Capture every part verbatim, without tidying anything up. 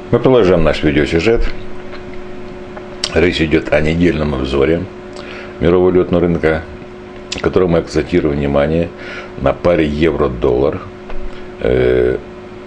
Мы продолжаем наш видеосюжет. Речь идет о недельном обзоре мирового валютного рынка, в котором мы акцентируем внимание на паре евро-доллар. Э,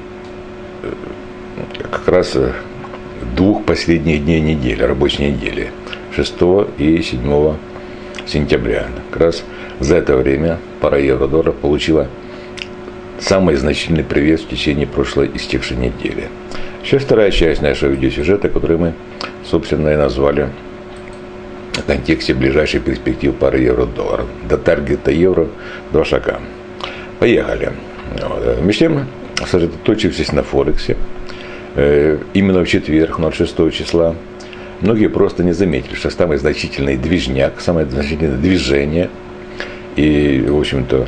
как раз двух последних дней недели, рабочей недели, шестого и седьмого сентября. Как раз за это время пара евро-доллара получила самый значительный привес в течение прошлой истекшей недели. Сейчас вторая часть нашего видеосюжета, который мы, собственно, и назвали в контексте ближайшей перспективы пары евро-доллара. До таргета евро два шага. Поехали. Между тем, сосредоточившись на Форексе, именно в четверг, шестого числа, многие просто не заметили, что самый значительный движняк, самое значительное движение и, в общем-то,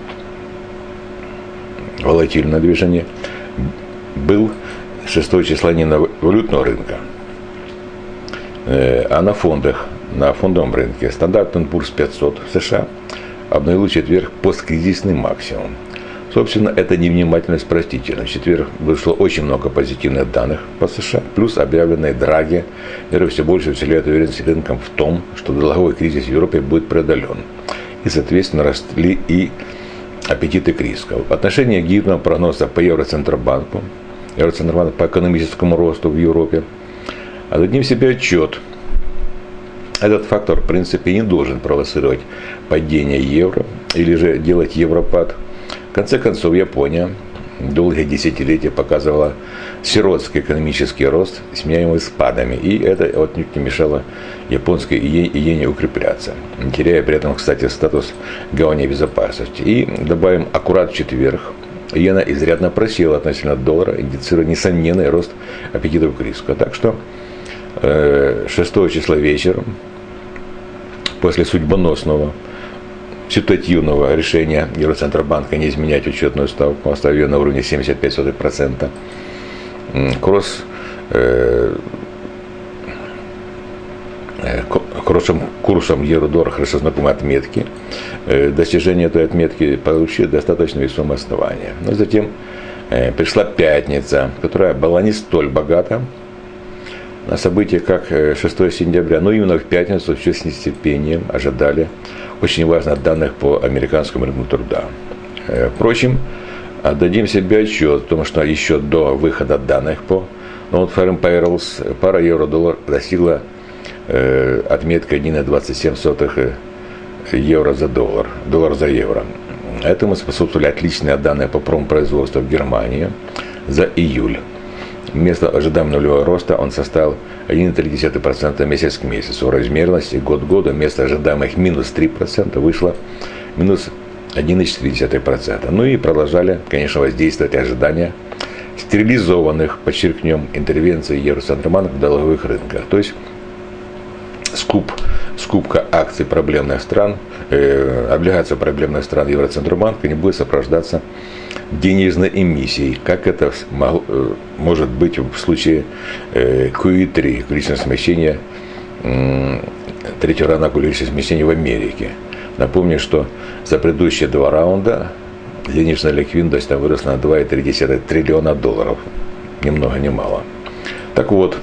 волатильное движение был шестого числа не на валютного рынка, а на фондах, на фондовом рынке. Стандарт энд Пурс пятьсот США обновил в четверг посткризисный максимум. Собственно, это невнимательность простительна. В четверг вышло очень много позитивных данных по США, плюс объявленные Драги, которые все больше вселяют уверенность рынкам в том, что долговой кризис в Европе будет преодолен. И, соответственно, росли и аппетиты к рискам. В отношении гибкого прогноза по Евроцентробанку, Евроцентробанк по экономическому росту в Европе, отдадим себе отчет. Этот фактор, в принципе, не должен провоцировать падение евро или же делать европад. В конце концов, Япония долгие десятилетия показывала сиротский экономический рост, сменяемый спадами. И это отнюдь не мешало японской иене укрепляться, не теряя при этом, кстати, статус гавани безопасности. И добавим, аккурат в четверг иена изрядно просела относительно доллара, индицируя несомненный рост аппетитов к риску. Так что шестого числа вечером, после судьбоносного ситуативного решения Евроцентробанка не изменять учетную ставку, оставив ее на уровне семьдесят пять процентов, кросс, э, курсом, курсом евро-доллара хорошо знакомой отметки, э, достижение этой отметки получило достаточно весомое основание. Но затем э, пришла пятница, которая была не столь богата на события, как шестого сентября, но именно в пятницу все с нетерпением ожидали очень важных данных по американскому рынку труда. Впрочем, отдадим себе отчет, потому что еще до выхода данных по Non-Farm Payrolls пара евро-доллар достигла э, отметки один целых двадцать семь сотых евро за доллар, доллар за евро. Этому способствовали отличные данные по промпроизводству в Германии за июль. Вместо ожидаемого нулевого роста он составил один целых три десятых процента месяц к месяцу. В размерности год к году вместо ожидаемых минус три процента вышло минус один целых четыре десятых процента. Ну и продолжали, конечно, воздействовать ожидания стерилизованных, подчеркнем, интервенций Евроцентробанка в долговых рынках. То есть скуп, скупка акций проблемных стран, э, облигаций проблемных стран Евроцентробанка не будет сопровождаться денежной эмиссией, как это мог, может быть в случае э, кью и три, количественного смещения, э, третьего равна количественного смещения в Америке. Напомню, что за предыдущие два раунда денежная ликвидность там выросла на два целых три десятых триллиона долларов. Ни много ни мало. Так вот,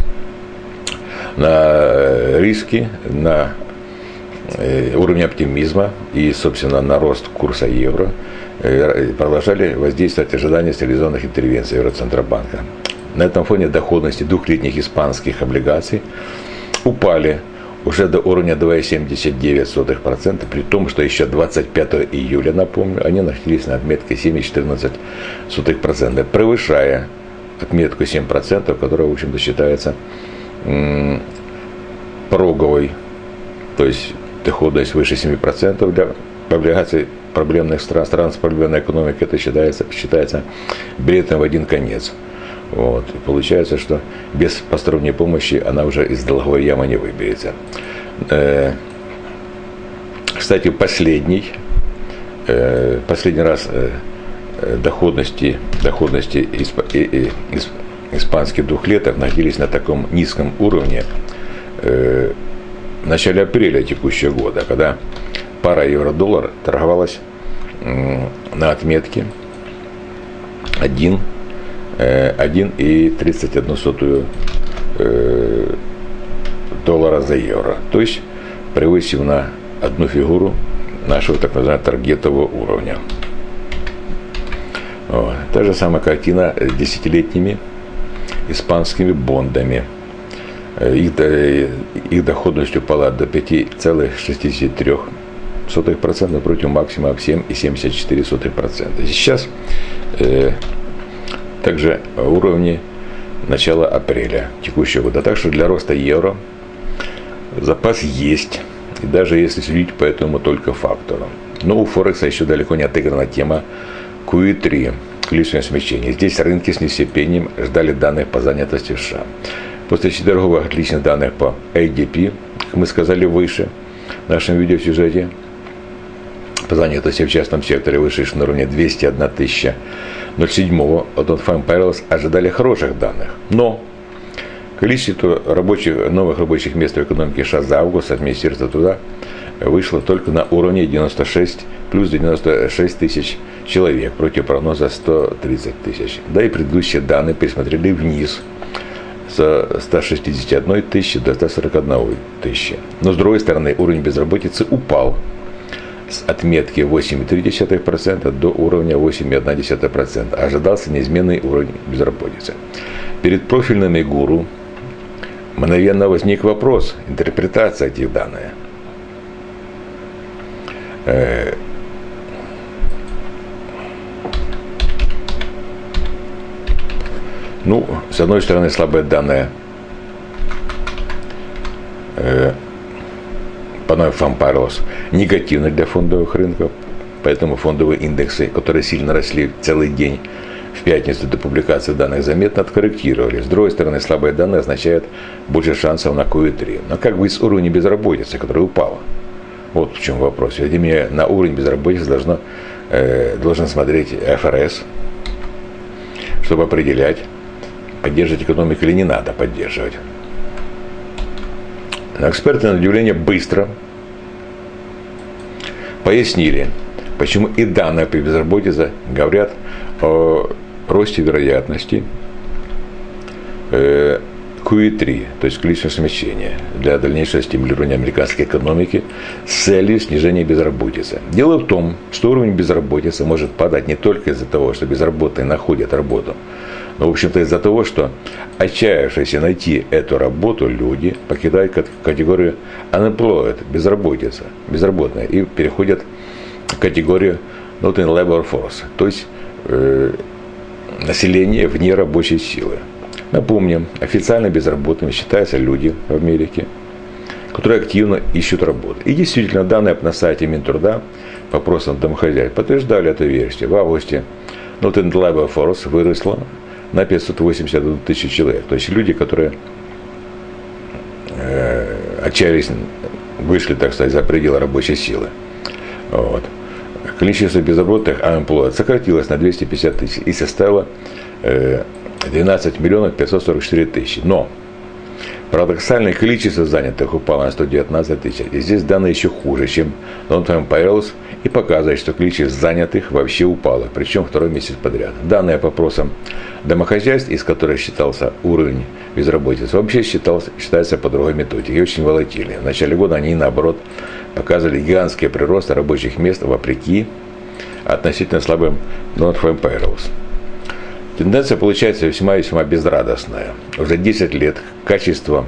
на риски, на уровень оптимизма и, собственно, на рост курса евро продолжали воздействовать ожидания стерилизованных интервенций Евроцентробанка. На этом фоне доходности двухлетних испанских облигаций упали уже до уровня два целых семьдесят девять сотых процента, при том, что еще двадцать пятого июля, напомню, они находились на отметке семь целых четырнадцать сотых процента, превышая отметку семь процентов, которая, в общем-то, считается м- пороговой, то есть доходность выше семи процентов для облигаций проблемных стран, стран с проблемной экономикой, это считается, считается билетом в один конец. Вот. И получается, что без посторонней помощи она уже из долговой ямы не выберется. Э, кстати, последний, э, последний раз э, доходности, доходности исп, э, э, испанских двухлеток находились на таком низком уровне э, в начале апреля текущего года, когда пара евро-доллар торговалась э, на отметке один один и тридцать одну сотую доллара за евро. То есть превысив на одну фигуру нашего так называемого таргетового уровня. Вот. Та же самая картина с десятилетними испанскими бондами. Их, их доходность упала до пяти целых шестидесяти трёх сотых процента против максимума в семь целых семьдесят четыре сотых процента. Сейчас э, также уровни начала апреля текущего года. Так что для роста евро запас есть. И даже если судить по этому только фактору. Но у Форекса еще далеко не отыграна тема кью и три, количественное смещение. Здесь рынки с нетерпением ждали данных по занятости в США. После четверговых отличных данных по эй ди пи, как мы сказали выше в нашем видеосюжете, по занятости в частном секторе вышедших на уровне двести одна тысяча седьмого от Non-Farm Payrolls ожидали хороших данных. Но количество рабочих, новых рабочих мест в экономике США за август от Министерства труда вышло только на уровне девяносто шесть, плюс девяносто шесть тысяч человек против прогноза сто тридцать тысяч. Да и предыдущие данные пересмотрели вниз с ста шестидесяти одной тысячи до ста сорока одной тысячи. Но с другой стороны уровень безработицы упал с отметки восемь целых три десятых процента до уровня восемь целых одна десятая процента. Ожидался неизменный уровень безработицы. Перед профильными гуру мгновенно возник вопрос, интерпретация этих данных. Э- ну, с одной стороны, слабые данные э- по Non-Farm Payrolls негативны для фондовых рынков, поэтому фондовые индексы, которые сильно росли целый день в пятницу до публикации данных, заметно откорректировали. С другой стороны, слабые данные означают больше шансов на кью и три. Но как быть с уровнем безработицы, который упала? Вот в чем вопрос. Ведь именно на уровень безработицы должно, э, должен смотреть эф эр эс, чтобы определять, поддерживать экономику или не надо поддерживать. Но эксперты, на удивление, быстро пояснили, почему и данные по безработице говорят о росте вероятности э, кью и три, то есть количественное смещение, для дальнейшего стимулирования американской экономики с целью снижения безработицы. Дело в том, что уровень безработицы может падать не только из-за того, что безработные находят работу, но, в общем-то, из-за того, что отчаявшиеся найти эту работу люди покидают категорию unemployed, безработица, безработные, и переходят в категорию not in labor force, то есть э, население вне рабочей силы. Напомним, официально безработными считаются люди в Америке, которые активно ищут работу. И действительно, данные на сайте Минтруда по опросам домохозяйств подтверждали эту версию. В августе not in labor force выросла на пятьсот восемьдесят одну тысячу человек. То есть люди, которые э, отчаялись, вышли, так сказать, за пределы рабочей силы. Вот. Количество безработных unemployed сократилось на двести пятьдесят тысяч и составило э, двенадцать миллионов пятьсот сорок четыре тысячи. Но парадоксальное количество занятых упало на сто девятнадцать тысяч. И здесь данные еще хуже, чем Non-Farm Payrolls, и показывает, что количество занятых вообще упало, причем второй месяц подряд. Данные по опросам домохозяйств, из которых считался уровень безработицы, вообще считался, считается по другой методике, и очень волатильны. В начале года они, наоборот, показывали гигантские приросты рабочих мест вопреки относительно слабым Non-Farm Payrolls. Тенденция получается весьма-весьма безрадостная. Уже десять лет качество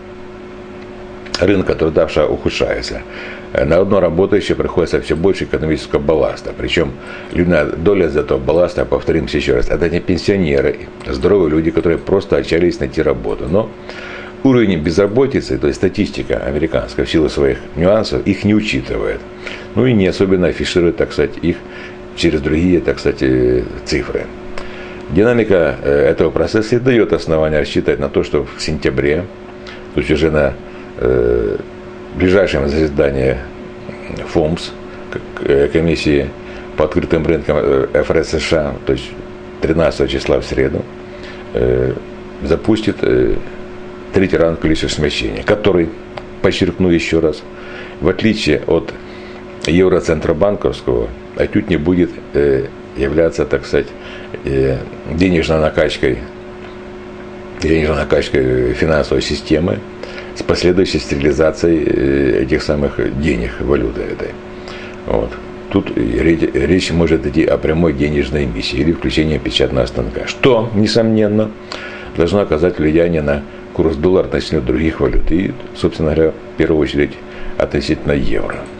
рынка труда ухудшается. На одно работающее приходится все больше экономического балласта. Причем львиная доля из этого балласта, повторимся еще раз, это не пенсионеры, здоровые люди, которые просто отчаялись найти работу. Но уровень безработицы, то есть статистика американская в силу своих нюансов, их не учитывает. Ну и не особенно афиширует, так сказать, их через другие, так сказать, цифры. Динамика этого процесса и дает основания рассчитывать на то, что в сентябре, то есть уже на э, ближайшем заседании ФОМС, комиссии по открытым рынкам эф эр эс США, то есть тринадцатого числа в среду, э, запустит э, третий раунд количественного смещения, который, подчеркну еще раз, в отличие от Евроцентробанковского, отнюдь не будет э, являться, так сказать, денежной накачкой, денежной накачкой финансовой системы с последующей стерилизацией этих самых денег, валюты этой. Вот. Тут речь может идти о прямой денежной эмиссии или включении печатного станка, что, несомненно, должно оказать влияние на курс доллара относительно других валют и, собственно говоря, в первую очередь относительно евро.